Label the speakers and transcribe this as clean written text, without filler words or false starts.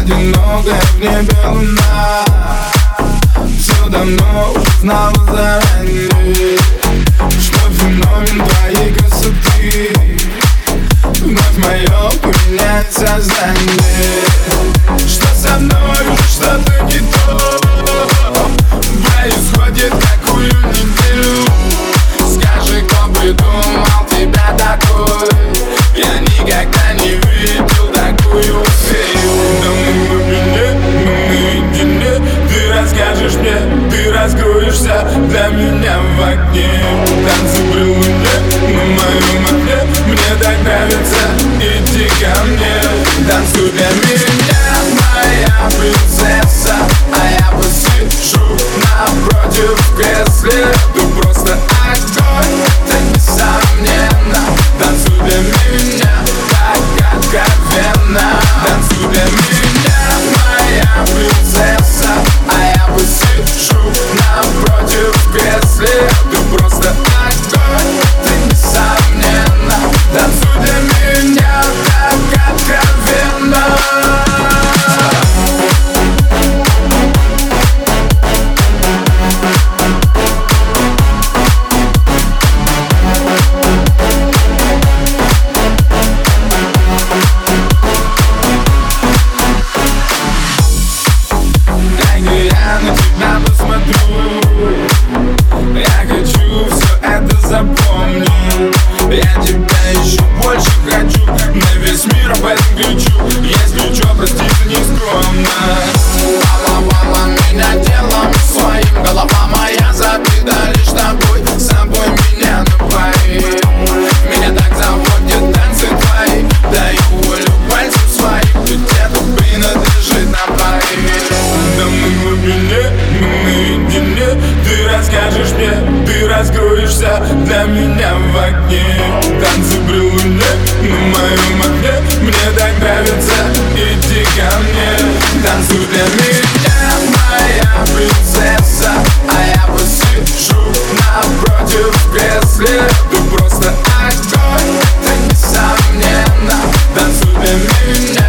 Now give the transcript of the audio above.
Speaker 1: одинокая в небе луна. Все давно уже знала заранее, что феномен твоей красоты вновь мое поменяет сознание. Что со мной уже что-то не то происходит какую неделю. Скажи, кто придумал тебя такой? Я никогда не видел такую фею. Да мы в глубине, мы наедине. Ты расскажешь мне, ты раскроешься для меня в окне. Танцы при луне, на моем окне. Мне так нравится идти ко мне. Танцуй для меня, моя принцесса. А я посижу напротив в кресле. Ты просто огонь, это несомненно. Танцуй для меня, так откровенно. Танцуй для меня, моя принцесса. А я посижу напротив в кресле. Ты просто огонь, это несомненно. Танцуй для меня, так откровенно. Я на тебя посмотрю, я хочу все это запомнить. Я тебя еще больше хочу, на весь мир об этом кричу. Если что, прости за нескромность. Баловала меня делом своим, голова моя забита лишь тобой. С собой меня напои, меня так заводят танцы твои. Даю волю пальцем своим, ведь это принадлежит нам двоим. Да мы в глубине, мы наедине. Ты расскажешь мне, ты раскроешься для меня в окне. Танцы при луне, на моем окне. Мне так нравится идти ко мне. Танцуй для меня, моя принцесса. А я посижу напротив в кресле. Ты просто огонь, это несомненно. Танцуй для меня.